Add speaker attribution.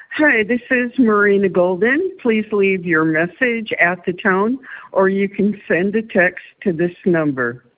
Speaker 1: Hi, this is Marina Golden. Please leave your message at the tone, or you can send a text to this number.